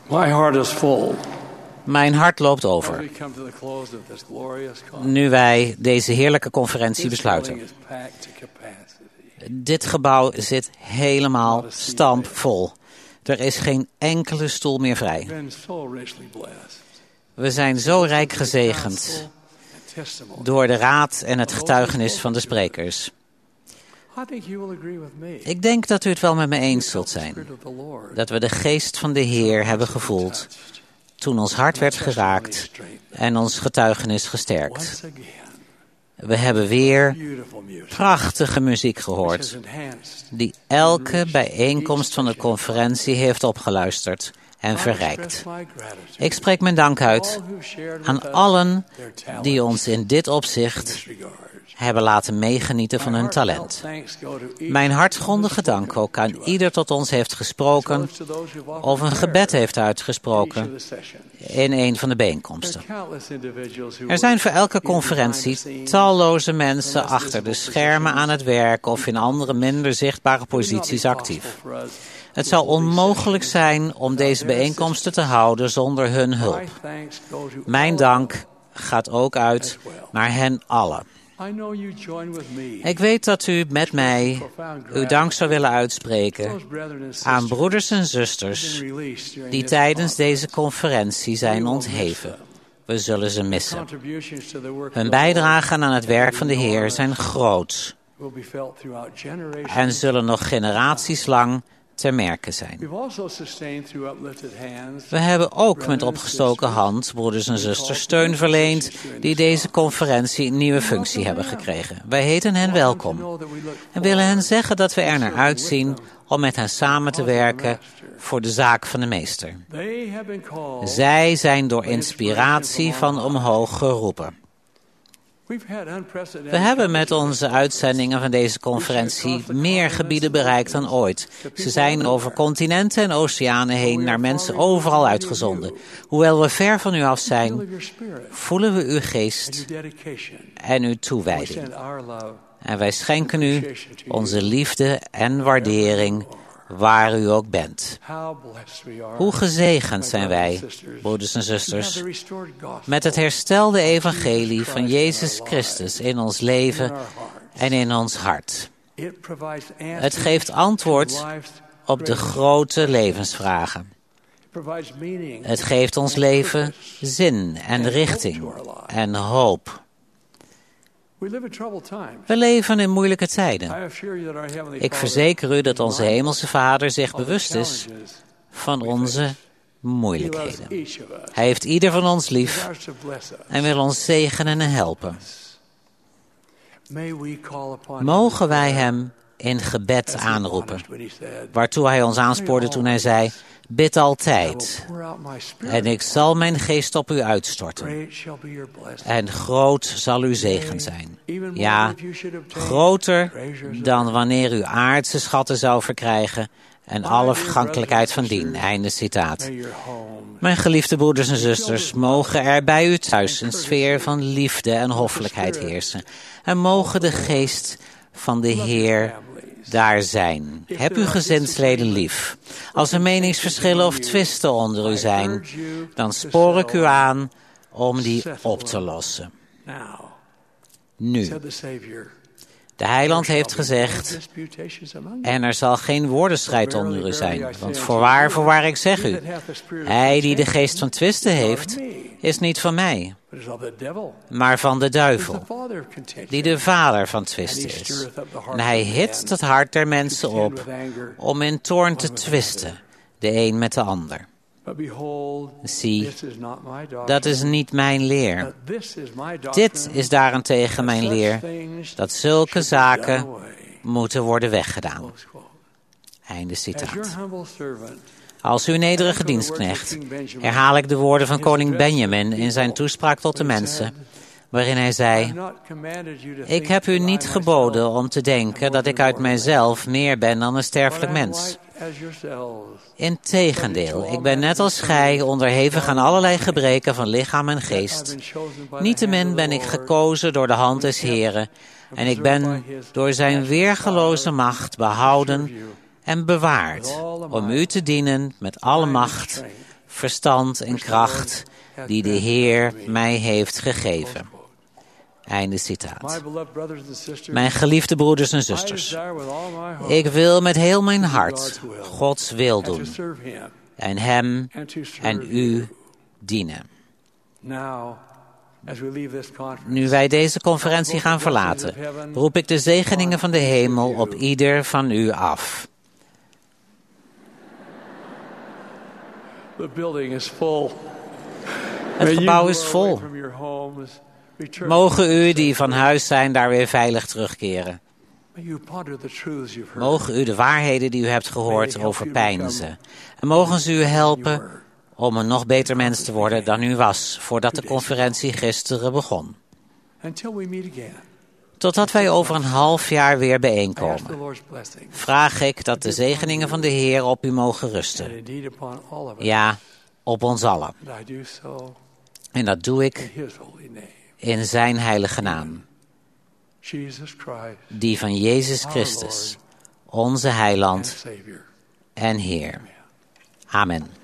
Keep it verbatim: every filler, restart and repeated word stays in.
My heart is full. Mijn hart loopt over. Nu wij deze heerlijke conferentie besluiten. Dit gebouw zit helemaal stampvol. Er is geen enkele stoel meer vrij. We zijn zo rijk gezegend door de raad en het getuigenis van de sprekers. Ik denk dat u het wel met me eens zult zijn. Dat we de geest van de Heer hebben gevoeld toen ons hart werd geraakt en ons getuigenis gesterkt. We hebben weer prachtige muziek gehoord, die elke bijeenkomst van de conferentie heeft opgeluisterd en verrijkt. Ik spreek mijn dank uit aan allen die ons in dit opzicht hebben laten meegenieten van hun talent. Mijn hartgrondige dank ook aan ieder tot ons heeft gesproken of een gebed heeft uitgesproken in een van de bijeenkomsten. Er zijn voor elke conferentie talloze mensen achter de schermen aan het werk of in andere minder zichtbare posities actief. Het zou onmogelijk zijn om deze bijeenkomsten te houden zonder hun hulp. Mijn dank gaat ook uit naar hen allen. Ik weet dat u met mij uw dank zou willen uitspreken aan broeders en zusters die tijdens deze conferentie zijn ontheven. We zullen ze missen. Hun bijdragen aan het werk van de Heer zijn groot en zullen nog generaties lang te merken zijn. We hebben ook met opgestoken hand, broeders en zusters, steun verleend die deze conferentie een nieuwe functie hebben gekregen. Wij heten hen welkom en willen hen zeggen dat we er naar uitzien om met hen samen te werken voor de zaak van de Meester. Zij zijn door inspiratie van omhoog geroepen. We hebben met onze uitzendingen van deze conferentie meer gebieden bereikt dan ooit. Ze zijn over continenten en oceanen heen naar mensen overal uitgezonden. Hoewel we ver van u af zijn, voelen we uw geest en uw toewijding. En wij schenken u onze liefde en waardering waar u ook bent. Hoe gezegend zijn wij, broeders en zusters, met het herstelde evangelie van Jezus Christus in ons leven en in ons hart. Het geeft antwoord op de grote levensvragen. Het geeft ons leven zin en richting en hoop. We leven in moeilijke tijden. Ik verzeker u dat onze hemelse Vader zich bewust is van onze moeilijkheden. Hij heeft ieder van ons lief en wil ons zegenen en helpen. Mogen wij hem in gebed aanroepen, waartoe hij ons aanspoorde toen hij zei: bid altijd, en ik zal mijn geest op u uitstorten. En groot zal uw zegen zijn. Ja, groter dan wanneer u aardse schatten zou verkrijgen en alle vergankelijkheid van dien. Einde citaat. Mijn geliefde broeders en zusters, mogen er bij u thuis een sfeer van liefde en hoffelijkheid heersen. En mogen de geest van de Heer daar zijn. Heb uw gezinsleden lief. Als er meningsverschillen of twisten onder u zijn, dan spoor ik u aan om die op te lossen. Nu, de Heiland heeft gezegd, en er zal geen woordenstrijd onder u zijn. Want voorwaar, voorwaar, ik zeg u, hij die de geest van twisten heeft, is niet van mij, maar van de duivel, die de vader van twisten is. En hij hitst het hart der mensen op om in toorn te twisten, de een met de ander. Zie, dat is niet mijn leer. Dit is daarentegen mijn leer, dat zulke zaken moeten worden weggedaan. Einde citaat. Als uw nederige dienstknecht herhaal ik de woorden van koning Benjamin in zijn toespraak tot de mensen, waarin hij zei: ik heb u niet geboden om te denken dat ik uit mijzelf meer ben dan een sterfelijk mens. Integendeel, ik ben net als gij onderhevig aan allerlei gebreken van lichaam en geest. Niettemin ben ik gekozen door de hand des Heren en ik ben door zijn weergeloze macht behouden en bewaard om u te dienen met alle macht verstand en kracht die de Heer mij heeft gegeven. Einde citaat. Mijn geliefde broeders en zusters, ik wil met heel mijn hart Gods wil doen en Hem en u dienen. Nu wij deze conferentie gaan verlaten, roep ik de zegeningen van de hemel op ieder van u af. Het gebouw is vol. Mogen u die van huis zijn daar weer veilig terugkeren. Mogen u de waarheden die u hebt gehoord overpeinzen. En mogen ze u helpen om een nog beter mens te worden dan u was voordat de conferentie gisteren begon. Totdat wij over een half jaar weer bijeenkomen, vraag ik dat de zegeningen van de Heer op u mogen rusten. Ja, op ons allen. En dat doe ik in zijn heilige naam, die van Jezus Christus, onze heiland en Heer. Amen.